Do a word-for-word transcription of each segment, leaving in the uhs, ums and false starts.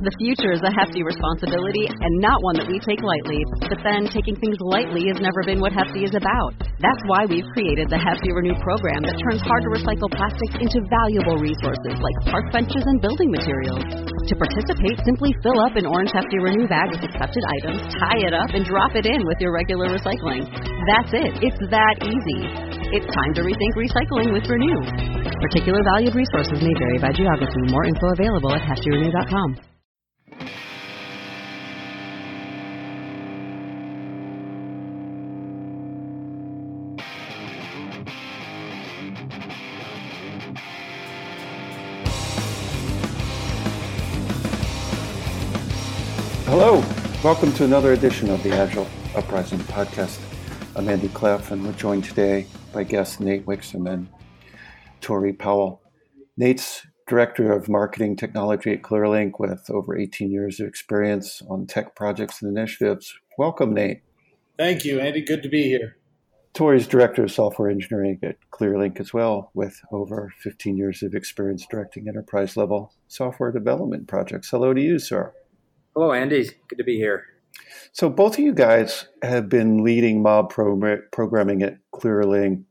The future is a hefty responsibility and not one that we take lightly. But then taking things lightly has never been what Hefty is about. That's why we've created the Hefty Renew program that turns hard-to-recycle plastics into valuable resources like park benches and building materials. To participate, simply fill up an orange Hefty Renew bag with accepted items, tie it up, and drop it in with your regular recycling. That's it. It's that easy. It's time to rethink recycling with Renew. Particular valued resources may vary by geography. More info available at hefty renew dot com. Hello, welcome to another edition of the Agile Uprising podcast. I'm Andy Cleff, and we're joined today by guests Nate Wixom and Tori Powell. Nate's Director of Marketing Technology at Clearlink with over eighteen years of experience on tech projects and initiatives. Welcome, Nate. Thank you, Andy. Good to be here. Tori's Director of Software Engineering at Clearlink as well, with over fifteen years of experience directing enterprise-level software development projects. Hello to you, sir. Hello, Andy. Good to be here. So both of you guys have been leading mob pro- programming at Clearlink,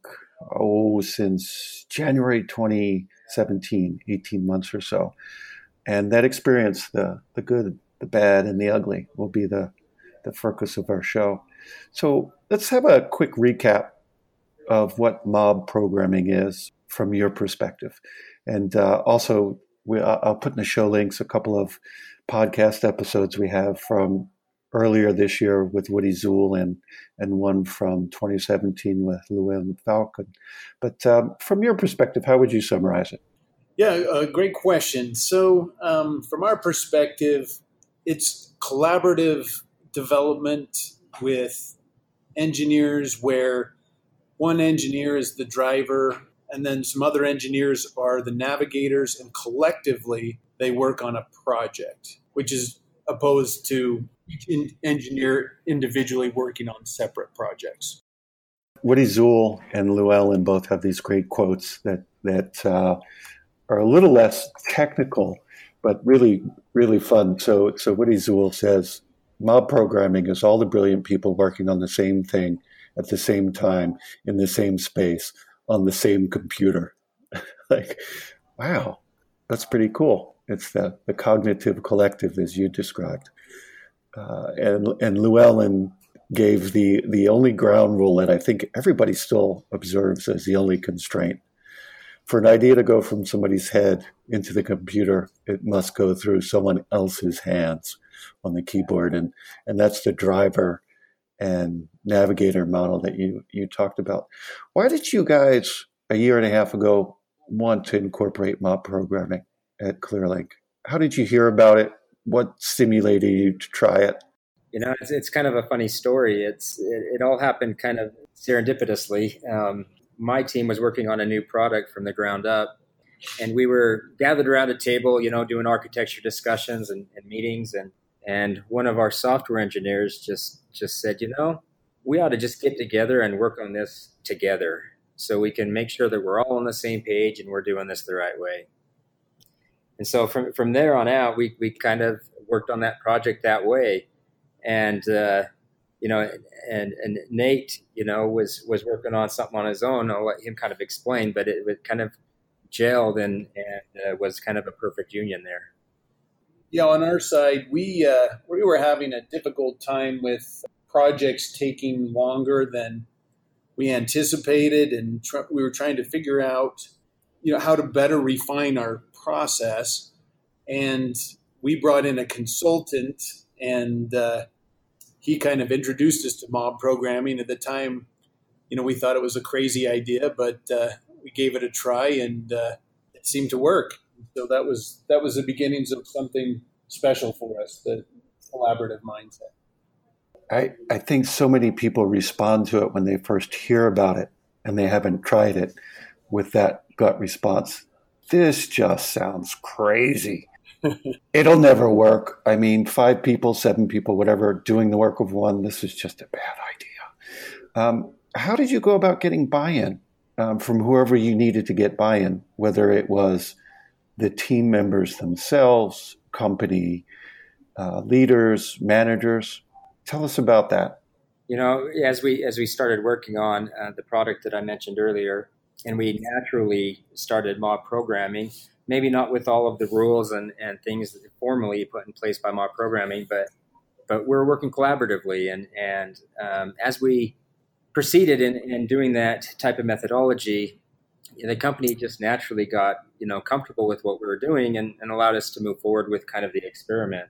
oh, since January twenty seventeen, eighteen months or so. And that experience, the the good, the bad, and the ugly, will be the, the focus of our show. So let's have a quick recap of what mob programming is from your perspective. And uh, also, we, I'll put in the show links a couple of podcast episodes we have from earlier this year with Woody Zuhl and, and one from twenty seventeen with Llewellyn Falcon. But um, from your perspective, how would you summarize it? Yeah, uh, great question. So um, from our perspective, it's collaborative development with engineers where one engineer is the driver and then some other engineers are the navigators, and collectively they work on a project, which is opposed to each in- engineer individually working on separate projects. Woody Zuhl and Llewellyn both have these great quotes that that uh, are a little less technical, but really, really fun. So, so Woody Zuhl says, mob programming is all the brilliant people working on the same thing at the same time in the same space on the same computer. Like, wow, that's pretty cool. It's the, the cognitive collective, as you described. Uh, and and Llewellyn gave the, the only ground rule that I think everybody still observes as the only constraint. For an idea to go from somebody's head into the computer, it must go through someone else's hands on the keyboard. And, and that's the driver and navigator model that you, you talked about. Why did you guys, a year and a half ago, want to incorporate mob programming at Clearlink? How did you hear about it? What stimulated you to try it? You know, it's, it's kind of a funny story. It's it, it all happened kind of serendipitously. Um, my team was working on a new product from the ground up, and we were gathered around a table, you know, doing architecture discussions and, and meetings. And, and one of our software engineers just, just said, you know, we ought to just get together and work on this together so we can make sure that we're all on the same page and we're doing this the right way. And so from, from there on out, we, we kind of worked on that project that way. And, uh, you know, and, and Nate, you know, was, was working on something on his own. I'll let him kind of explain, but it, it kind of gelled and, and uh, was kind of a perfect union there. Yeah, on our side, we uh, we were having a difficult time with projects taking longer than we anticipated, and tr- we were trying to figure out, you know, how to better refine our process. And we brought in a consultant, and uh, he kind of introduced us to mob programming. At the time, you know, we thought it was a crazy idea, but uh, we gave it a try, and uh, it seemed to work. So that was that was the beginnings of something special for us, the collaborative mindset. I, I think so many people respond to it when they first hear about it and they haven't tried it with that gut response. This just sounds crazy. It'll never work. I mean, five people, seven people, whatever, doing the work of one, this is just a bad idea. Um, how did you go about getting buy-in um, from whoever you needed to get buy-in, whether it was the team members themselves, company uh, leaders, managers. Tell us about that. You know, as we as we started working on uh, the product that I mentioned earlier, and we naturally started mob programming, maybe not with all of the rules and, and things formally put in place by mob programming, but but we're working collaboratively. And, and um, as we proceeded in, in doing that type of methodology, the company just naturally got, you know, comfortable with what we were doing and, and allowed us to move forward with kind of the experiment.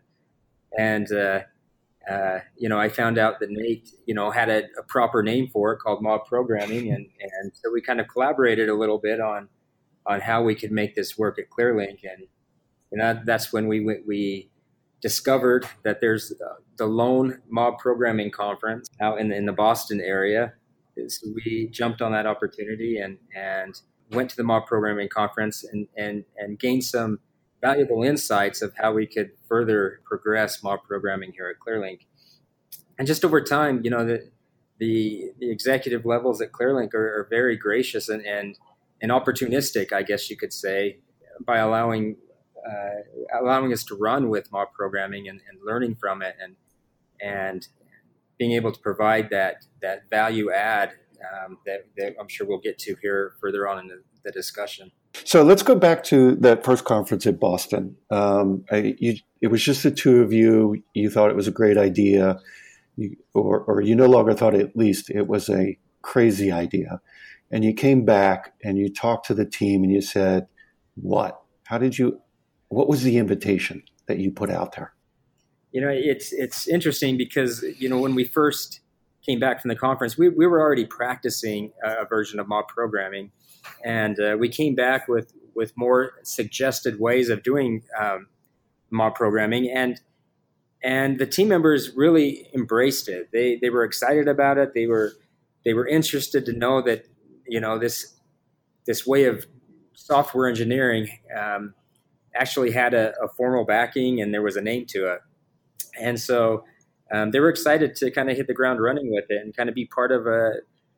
And, uh, uh, you know, I found out that Nate, you know, had a, a proper name for it called mob programming. And, and so we kind of collaborated a little bit on, on how we could make this work at ClearLink. And, you know, that's when we we discovered that there's the lone mob programming conference out in, in the Boston area. So we jumped on that opportunity and, and went to the mob programming conference and, and, and gained some valuable insights of how we could further progress mob programming here at ClearLink. And just over time, you know, the the, the executive levels at ClearLink are, are very gracious and, and and opportunistic, I guess you could say, by allowing uh, allowing us to run with mob programming and, and learning from it and and being able to provide that that value add um, that, that I'm sure we'll get to here further on in the, the discussion. So let's go back to that first conference in Boston. Um, I, you, it was just the two of you. You thought it was a great idea, you, or, or you no longer thought at least it was a crazy idea. And you came back and you talked to the team and you said, what? How did you, what was the invitation that you put out there? You know, it's it's interesting because, you know, when we first came back from the conference, we, we were already practicing a version of mob programming. And uh, we came back with, with more suggested ways of doing um, mob programming. And and the team members really embraced it. They they were excited about it. They were they were interested to know that, you know, this this way of software engineering um, actually had a, a formal backing and there was a name to it. And so um, they were excited to kind of hit the ground running with it and kind of be part of a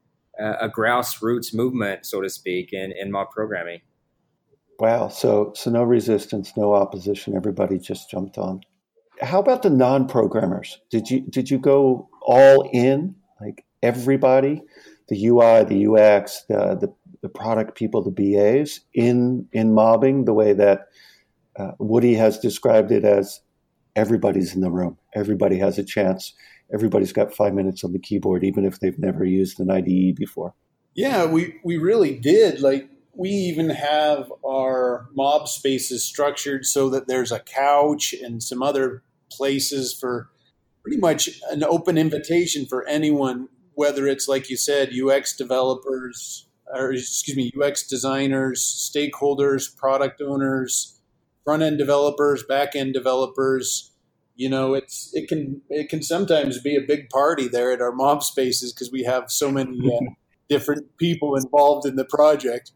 a grassroots movement, so to speak, in, in mob programming. Wow. So so no resistance, no opposition. Everybody just jumped on. How about the non-programmers? Did you did you go all in, like everybody, the U I, the U X, the the, the product people, the B As, in in mobbing the way that uh, Woody has described it as everybody's in the room. Everybody has a chance. Everybody's got five minutes on the keyboard, even if they've never used an I D E before. Yeah, we, we really did. Like, we even have our mob spaces structured so that there's a couch and some other places for pretty much an open invitation for anyone, whether it's, like you said, U X developers, or excuse me, U X designers, stakeholders, product owners, front-end developers, back-end developers. You know, it's it can it can sometimes be a big party there at our mob spaces because we have so many uh, different people involved in the project.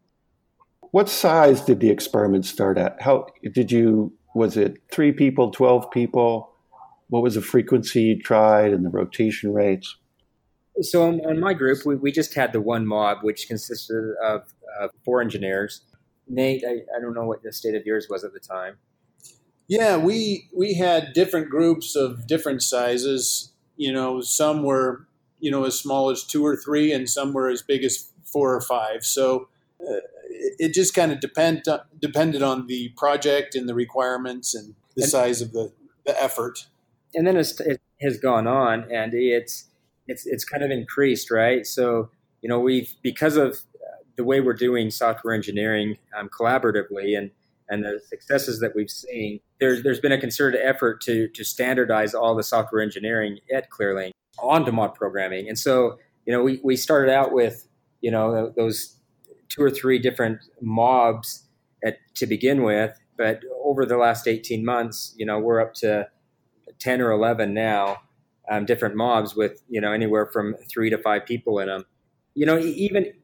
What size did the experiment start at? How did you? Was it three people, twelve people? What was the frequency you tried and the rotation rates? So on, on my group, we, we just had the one mob, which consisted of uh, four engineers. Nate, I, I don't know what the state of yours was at the time. Yeah, we we had different groups of different sizes. You know, some were, you know, as small as two or three, and some were as big as four or five. So uh, it, it just kind of depend depended on the project and the requirements and the and, size of the, the effort. And then it's, it has gone on, and it's it's it's kind of increased, right? So, you know, we've because of the way we're doing software engineering um, collaboratively and and the successes that we've seen, there's there's been a concerted effort to to standardize all the software engineering at ClearLink onto mob programming. And so, you know, we, we started out with, you know, those two or three different mobs at, to begin with, but over the last eighteen months, you know, we're up to ten or eleven now, um, different mobs with, you know, anywhere from three to five people in them. You know, even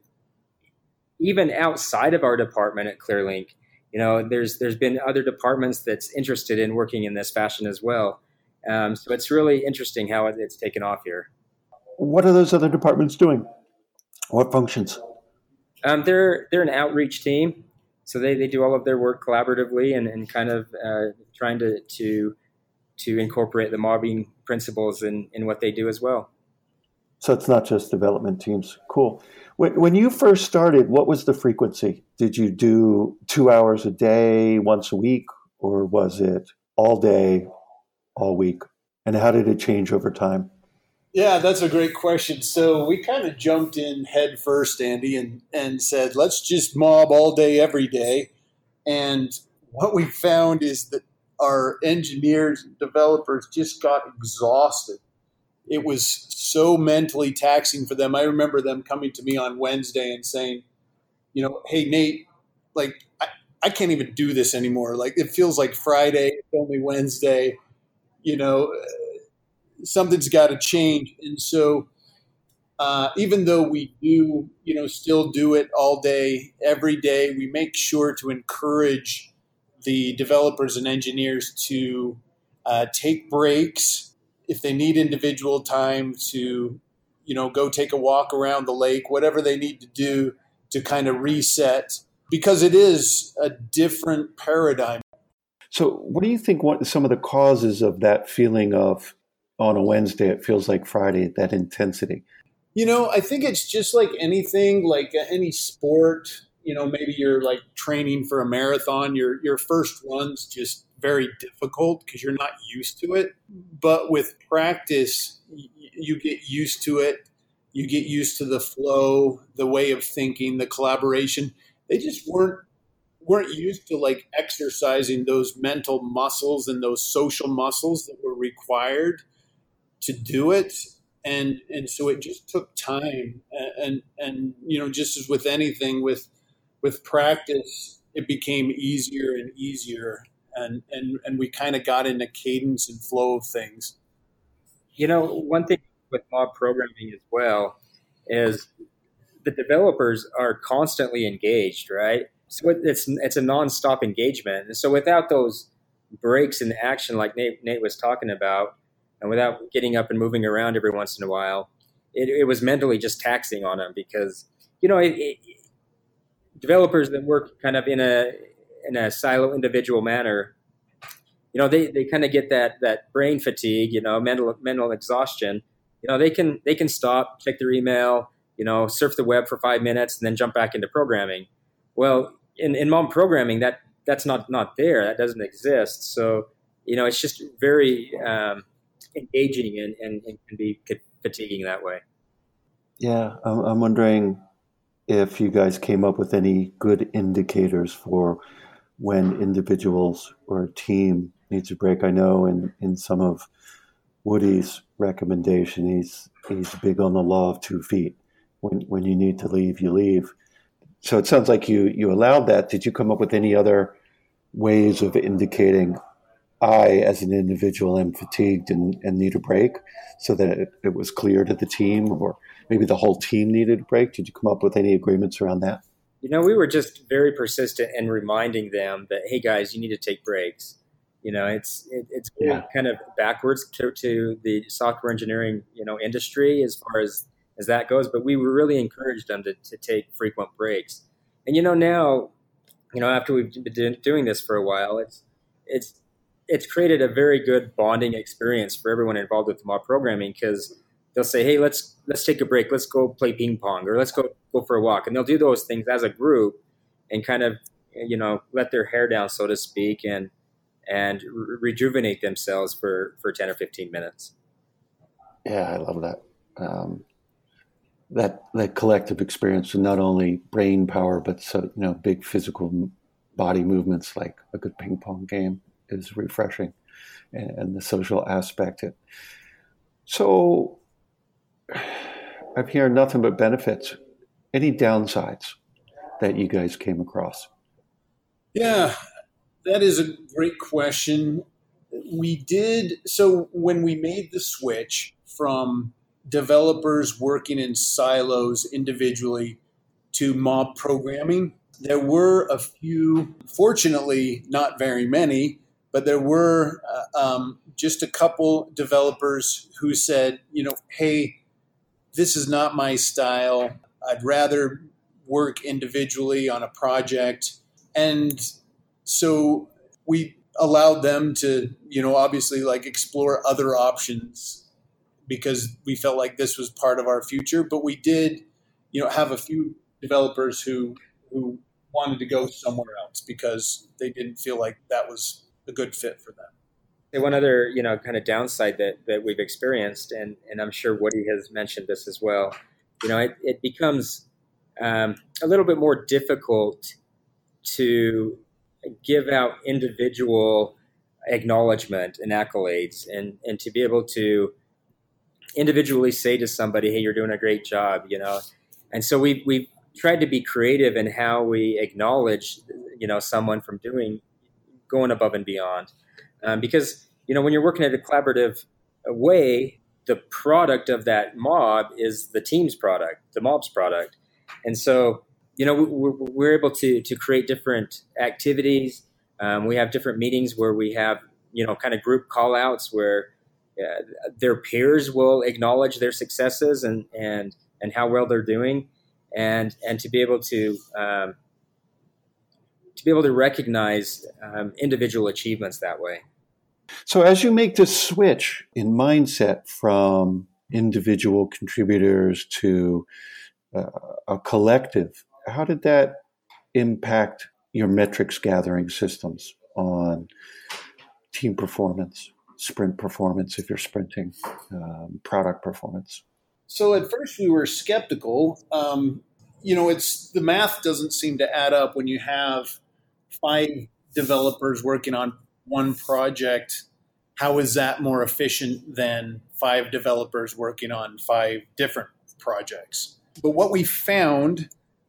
even outside of our department at ClearLink, you know, there's there's been other departments that's interested in working in this fashion as well. Um, so it's really interesting how it, it's taken off here. What are those other departments doing? What functions? Um, they're they're an outreach team, so they, they do all of their work collaboratively and, and kind of uh, trying to to to incorporate the mobbing principles in, in what they do as well. So it's not just development teams. Cool. When, when you first started, what was the frequency? Did you do two hours a day, once a week, or was it all day, all week? And how did it change over time? Yeah, that's a great question. So we kind of jumped in head first, Andy, and, and said, let's just mob all day, every day. And what we found is that our engineers and developers just got exhausted. It was so mentally taxing for them. I remember them coming to me on Wednesday and saying, you know, hey, Nate, like, I, I can't even do this anymore. Like, it feels like Friday, it's only Wednesday, you know, something's got to change. And so uh, even though we do, you know, still do it all day, every day, we make sure to encourage the developers and engineers to uh, take breaks if they need individual time to, you know, go take a walk around the lake, whatever they need to do to kind of reset, because it is a different paradigm. So what do you think what some of the causes of that feeling of on a Wednesday, it feels like Friday, that intensity? You know, I think it's just like anything, like any sport. You know, maybe you're like training for a marathon. Your your first run's just very difficult because you're not used to it. But with practice, you get used to it. You get used to the flow, the way of thinking, the collaboration. They just weren't weren't used to like exercising those mental muscles and those social muscles that were required to do it. And and so it just took time. And and, and you know, just as with anything, with with practice, it became easier and easier. And, and, and we kind of got into cadence and flow of things. You know, one thing with mob programming as well is the developers are constantly engaged, right? So it's it's a nonstop engagement. And so without those breaks in action like Nate, Nate was talking about, and without getting up and moving around every once in a while, it, it was mentally just taxing on them because, you know, it, it, developers that work kind of in a in a silo individual manner, you know, they, they kind of get that that brain fatigue, you know, mental mental exhaustion. You know, they can they can stop, check their email, you know, surf the web for five minutes and then jump back into programming. Well, in, in mob programming, that that's not, not there. That doesn't exist. So, you know, it's just very um, engaging and, and, and can be fatiguing that way. Yeah, I'm, I'm wondering if you guys came up with any good indicators for when individuals or a team needs a break. I know in, in some of Woody's recommendation, he's he's big on the law of two feet. When when you need to leave, you leave. So it sounds like you you allowed that. Did you come up with any other ways of indicating I, as an individual, am fatigued and, and need a break, so that it, it was clear to the team, or maybe the whole team needed a break? Did you come up with any agreements around that? You know, we were just very persistent in reminding them that, hey, guys, you need to take breaks. You know, it's it, it's yeah. kind of backwards to, to the software engineering, you know, industry as far as, as that goes. But we really encouraged them to, to take frequent breaks. And, you know, now, you know, after we've been doing this for a while, it's it's it's created a very good bonding experience for everyone involved with mob programming, because they'll say, hey, let's let's take a break. Let's go play ping pong, or let's go go for a walk. And they'll do those things as a group and kind of, you know, let their hair down, so to speak, and and re- rejuvenate themselves for, for ten or fifteen minutes. Yeah, I love that. Um, that that collective experience with not only brain power, but so, you know, big physical body movements like a good ping pong game is refreshing, and, and the social aspect. It. So I've heard nothing but benefits. Any downsides that you guys came across? Yeah, that is a great question. We did, so when we made the switch from developers working in silos individually to mob programming, there were a few, fortunately not very many, but there were uh, um, just a couple developers who said, you know, hey, this is not my style. I'd rather work individually on a project. And so we allowed them to, you know, obviously like explore other options because we felt like this was part of our future. But we did, you know, have a few developers who who wanted to go somewhere else because they didn't feel like that was a good fit for them. And one other, you know, kind of downside that, that we've experienced, and, and I'm sure Woody has mentioned this as well, you know, it, it becomes um, a little bit more difficult to give out individual acknowledgement and accolades, and, and to be able to individually say to somebody, hey, you're doing a great job, you know. And so we've, we've tried to be creative in how we acknowledge, you know, someone from doing, going above and beyond. Um, because, you know, when you're working at a collaborative way, the product of that mob is the team's product, the mob's product. And so, you know, we're, we're able to to create different activities. Um, we have different meetings where we have, you know, kind of group call outs where uh, their peers will acknowledge their successes and, and, and how well they're doing. And, and to be able to, um, to be able to recognize um, individual achievements that way. So as you make this switch in mindset from individual contributors to uh, a collective, how did that impact your metrics gathering systems on team performance, sprint performance, if you're sprinting, um, product performance? So at first we were skeptical. Um, you know, it's the math doesn't seem to add up when you have five developers working on one project. How is that more efficient than five developers working on five different projects? But what we found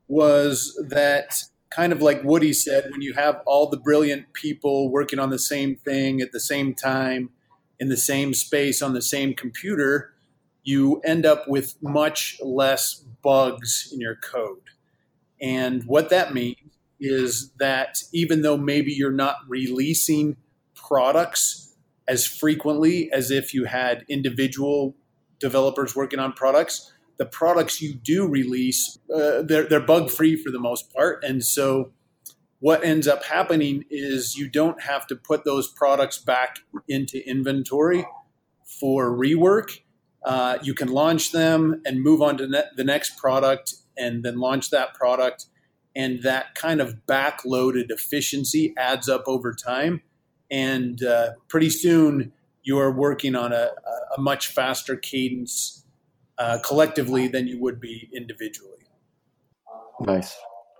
was that, kind of like Woody said, when you have all the brilliant people working on the same thing at the same time, in the same space, on the same computer, you end up with much less bugs in your code. And what that means is that even though maybe you're not releasing products as frequently as if you had individual developers working on products, the products you do release, uh, they're, they're bug-free for the most part. And so what ends up happening is you don't have to put those products back into inventory for rework. Uh, you can launch them and move on to ne- the next product and then launch that product. And that kind of backloaded efficiency adds up over time. And uh, pretty soon you're working on a, a much faster cadence uh, collectively than you would be individually. Nice.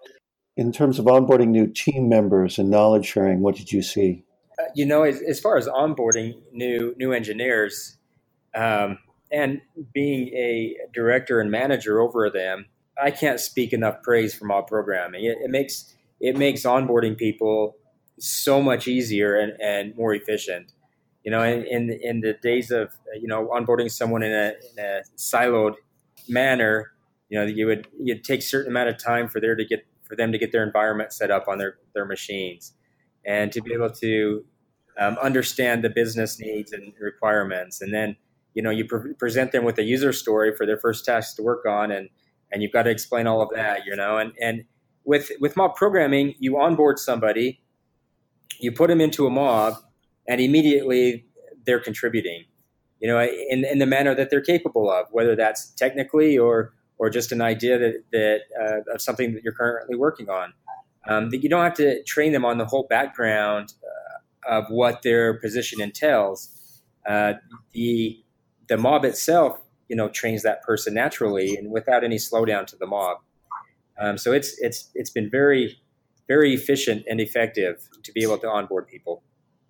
In terms of onboarding new team members and knowledge sharing, what did you see? Uh, you know, as, as far as onboarding new new engineers um, and being a director and manager over them, I can't speak enough praise for mob programming. It, it makes it makes onboarding people so much easier and, and more efficient. You know, in, in in the days of you know onboarding someone in a, in a siloed manner, you know, you would you'd take a certain amount of time for there to get for them to get their environment set up on their their machines, and to be able to um, understand the business needs and requirements, and then you know you pre- present them with a user story for their first task to work on, and and you've got to explain all of that, you know, and and with with mob programming, you onboard somebody, you put them into a mob, and immediately they're contributing, you know, in, in the manner that they're capable of, whether that's technically or or just an idea that, that uh, of something that you're currently working on. Um, that you don't have to train them on the whole background uh, of what their position entails. Uh, the the mob itself, you know, trains that person naturally and without any slowdown to the mob. Um, so it's it's it's been very very efficient and effective to be able to onboard people.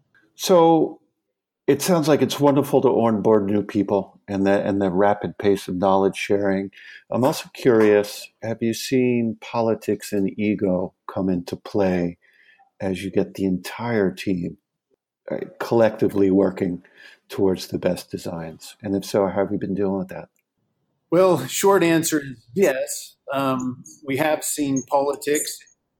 So it sounds like it's wonderful to onboard new people and the, and the rapid pace of knowledge sharing. I'm also curious, have you seen politics and ego come into play as you get the entire team uh, collectively working towards the best designs? And if so, how have you been dealing with that? Well, short answer is yes. Um, we have seen politics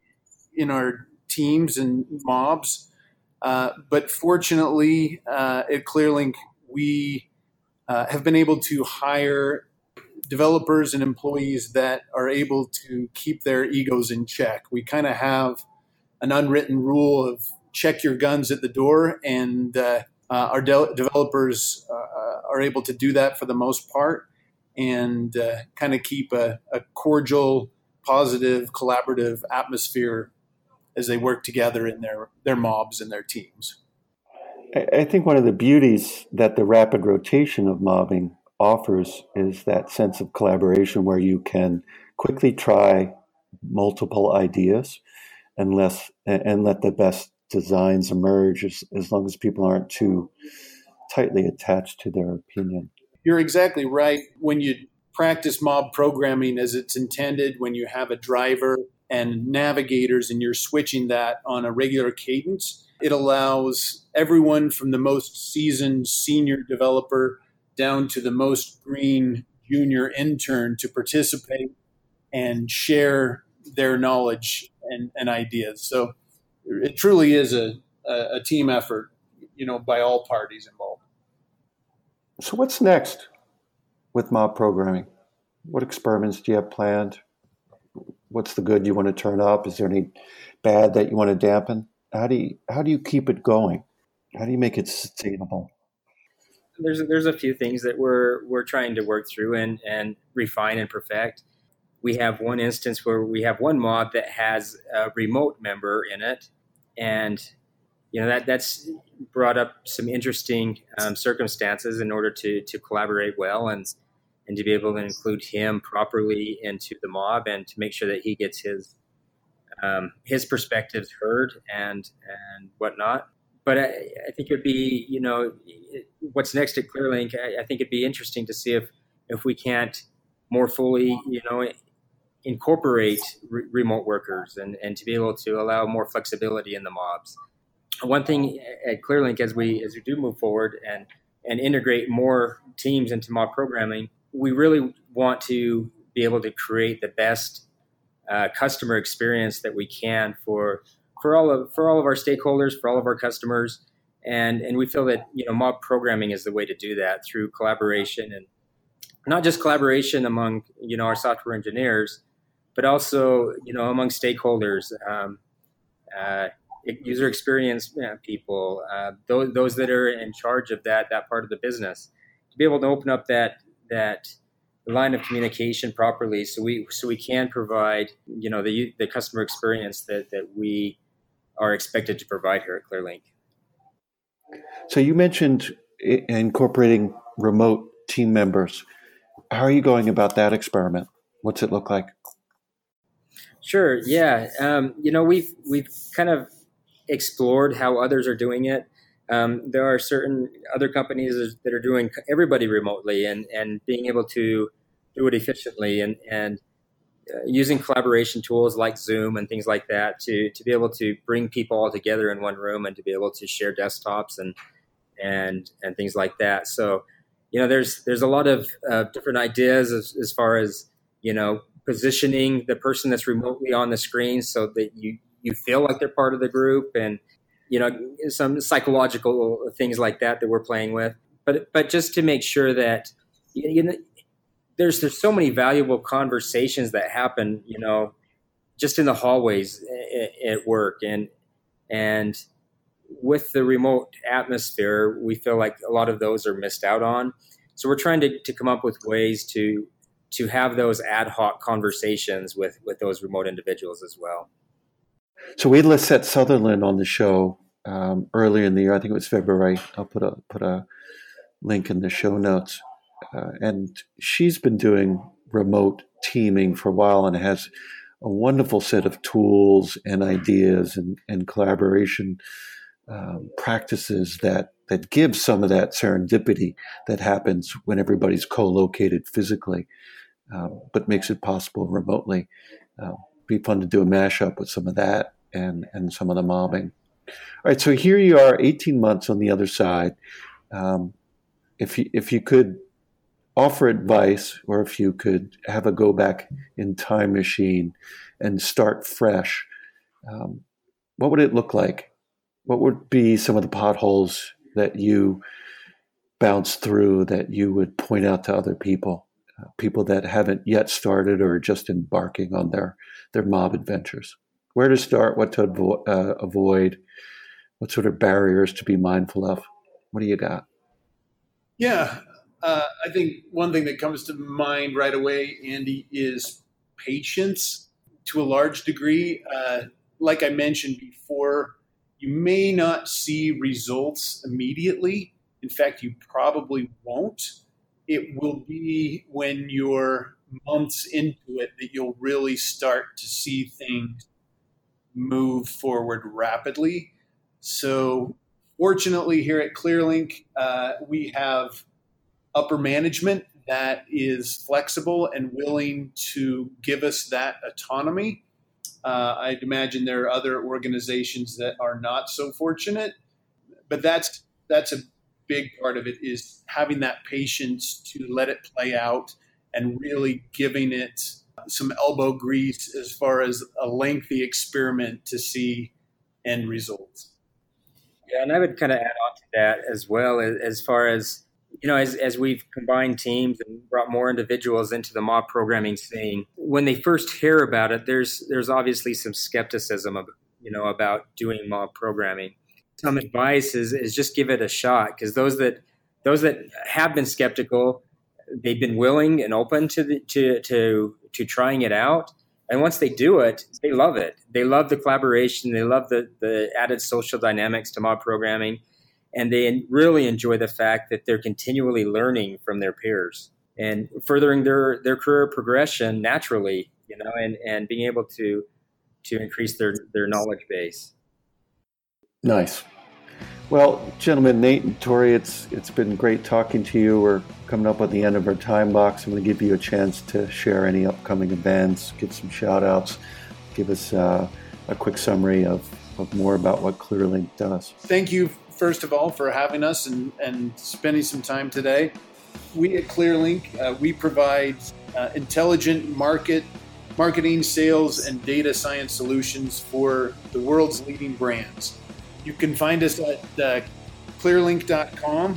in our teams and mobs. Uh, but fortunately, uh, at ClearLink, we uh, have been able to hire developers and employees that are able to keep their egos in check. We kind of have an unwritten rule of check your guns at the door, and uh, uh, our de- developers uh, are able to do that for the most part, and uh, kind of keep a, a cordial, positive, collaborative atmosphere as they work together in their, their mobs and their teams. I think one of the beauties that the rapid rotation of mobbing offers is that sense of collaboration where you can quickly try multiple ideas and, less, and let the best designs emerge as, as long as people aren't too tightly attached to their opinion. You're exactly right. When you practice mob programming as it's intended, when you have a driver and navigators and you're switching that on a regular cadence, it allows everyone from the most seasoned senior developer down to the most green junior intern to participate and share their knowledge and, and ideas. So it truly is a, a, a team effort, you know, by all parties involved. So what's next with mob programming? What experiments do you have planned? What's the good you want to turn up? Is there any bad that you want to dampen? How do you, how do you keep it going? How do you make it sustainable? There's there's a few things that we're we're trying to work through and, and refine and perfect. We have one instance where we have one mob that has a remote member in it, and you know that that's brought up some interesting um, circumstances in order to to collaborate well and and to be able to include him properly into the mob and to make sure that he gets his um, his perspectives heard and and whatnot. But I, I think it'd be, you know, what's next at ClearLink, I, I think it'd be interesting to see if, if we can't more fully, you know, incorporate re- remote workers and, and to be able to allow more flexibility in the mobs. One thing at ClearLink as we as we do move forward and, and integrate more teams into mob programming, we really want to be able to create the best uh, customer experience that we can for for all of for all of our stakeholders, for all of our customers, and and we feel that you know mob programming is the way to do that through collaboration, and not just collaboration among you know our software engineers, but also you know among stakeholders, um, uh, user experience you know, people, uh, those those that are in charge of that that part of the business, to be able to open up that that line of communication properly, so we so we can provide you know the the customer experience that that we are expected to provide here at ClearLink. So you mentioned incorporating remote team members. How are you going about that experiment? What's it look like? Sure. Yeah. Um, you know, we've we've kind of explored how others are doing it. Um, there are certain other companies that are doing everybody remotely and, and being able to do it efficiently and and Uh, using collaboration tools like Zoom and things like that to to be able to bring people all together in one room and to be able to share desktops and and and things like that. So, you know, there's there's a lot of uh, different ideas as, as far as you know positioning the person that's remotely on the screen so that you you feel like they're part of the group, and you know some psychological things like that that we're playing with. But but just to make sure that you know. There's there's so many valuable conversations that happen, you know, just in the hallways at, at work, and and with the remote atmosphere, we feel like a lot of those are missed out on. So we're trying to, to come up with ways to to have those ad hoc conversations with with those remote individuals as well. So we had Lisette Sutherland on the show um, earlier in the year. I think it was February. I'll put a put a link in the show notes. Uh, and she's been doing remote teaming for a while and has a wonderful set of tools and ideas and, and collaboration um, practices that, that give some of that serendipity that happens when everybody's co-located physically, um, but makes it possible remotely. Uh, be fun to do a mashup with some of that and, and some of the mobbing. All right, so here you are, eighteen months on the other side. Um, if you, if you could offer advice, or if you could have a go back in time machine and start fresh, um, what would it look like? What would be some of the potholes that you bounced through that you would point out to other people, uh, people that haven't yet started or are just embarking on their, their mob adventures? Where to start, what to avo- uh, avoid, what sort of barriers to be mindful of? What do you got? Yeah, uh, I think one thing that comes to mind right away, Andy, is patience to a large degree. Uh, like I mentioned before, you may not see results immediately. In fact, you probably won't. It will be when you're months into it that you'll really start to see things move forward rapidly. So fortunately here at ClearLink, uh, we have upper management that is flexible and willing to give us that autonomy. Uh, I'd imagine there are other organizations that are not so fortunate, but that's that's a big part of it, is having that patience to let it play out and really giving it some elbow grease as far as a lengthy experiment to see end results. Yeah, and I would kind of add on to that as well, as, as far as, you know, as, as we've combined teams and brought more individuals into the mob programming scene, when they first hear about it, there's there's obviously some skepticism of, you know, about doing mob programming. Some advice is is just give it a shot, because those that those that have been skeptical, they've been willing and open to the, to to to trying it out. And once they do it, they love it. They love the collaboration. They love the, the added social dynamics to mob programming. And they really enjoy the fact that they're continually learning from their peers and furthering their, their career progression naturally, you know, and, and being able to to increase their, their knowledge base. Nice. Well, gentlemen, Nate and Tori, it's it's been great talking to you. We're coming up on the end of our time box. I'm going to give you a chance to share any upcoming events, give some shout outs, give us uh, a quick summary of, of more about what ClearLink does. Thank you, first of all, for having us and, and spending some time today. We at ClearLink, uh, we provide uh, intelligent market, marketing, sales, and data science solutions for the world's leading brands. You can find us at uh, clearlink dot com.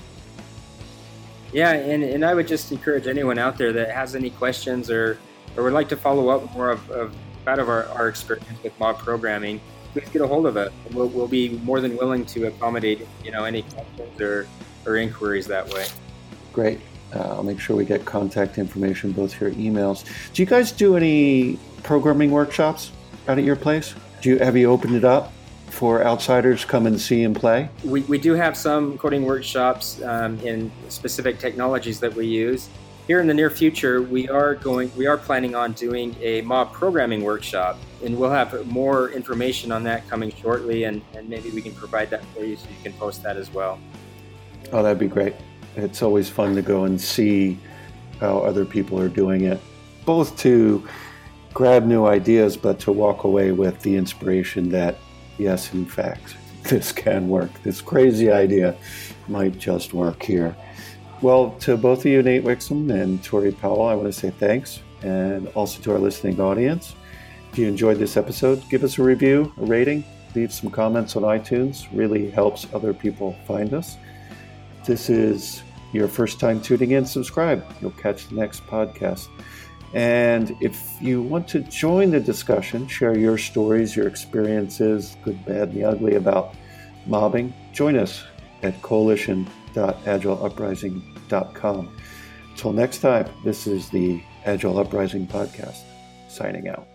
Yeah, and, and I would just encourage anyone out there that has any questions or, or would like to follow up more of, of out of our, our experience with mob programming, please get a hold of it. We'll, we'll be more than willing to accommodate, you know, any questions or, or inquiries that way. Great. Uh, I'll make sure we get contact information, both your emails. Do you guys do any programming workshops out at your place? Do you have you opened it up for outsiders to come and see and play? We we do have some coding workshops um, in specific technologies that we use. Here in the near future, we are going we are planning on doing a mob programming workshop, and we'll have more information on that coming shortly, and, and maybe we can provide that for you so you can post that as well. Oh, that'd be great. It's always fun to go and see how other people are doing it, both to grab new ideas, but to walk away with the inspiration that, yes, in fact, this can work. This crazy idea might just work here. Well, to both of you, Nate Wixom and Tori Powell, I want to say thanks, and also to our listening audience. If you enjoyed this episode, give us a review, a rating, leave some comments on iTunes. Really helps other people find us. If this is your first time tuning in, subscribe. You'll catch the next podcast. And if you want to join the discussion, share your stories, your experiences, good, bad, and the ugly about mobbing, join us at coalition dot agile uprising dot com. Until next time, this is the Agile Uprising Podcast, signing out.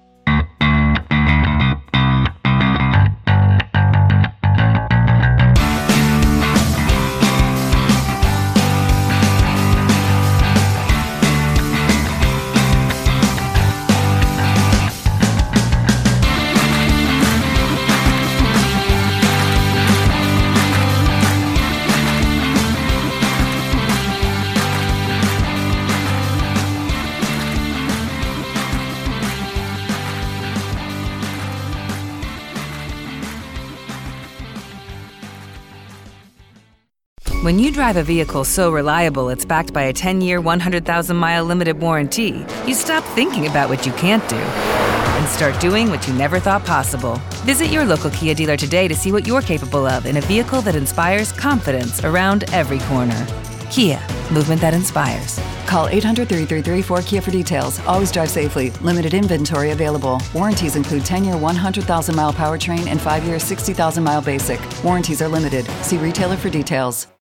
When you drive a vehicle so reliable it's backed by a ten-year, one hundred thousand mile limited warranty, you stop thinking about what you can't do and start doing what you never thought possible. Visit your local Kia dealer today to see what you're capable of in a vehicle that inspires confidence around every corner. Kia, movement that inspires. Call eight hundred, three three three, four K I A for details. Always drive safely. Limited inventory available. Warranties include ten-year, one hundred thousand mile powertrain and five-year, sixty thousand mile basic. Warranties are limited. See retailer for details.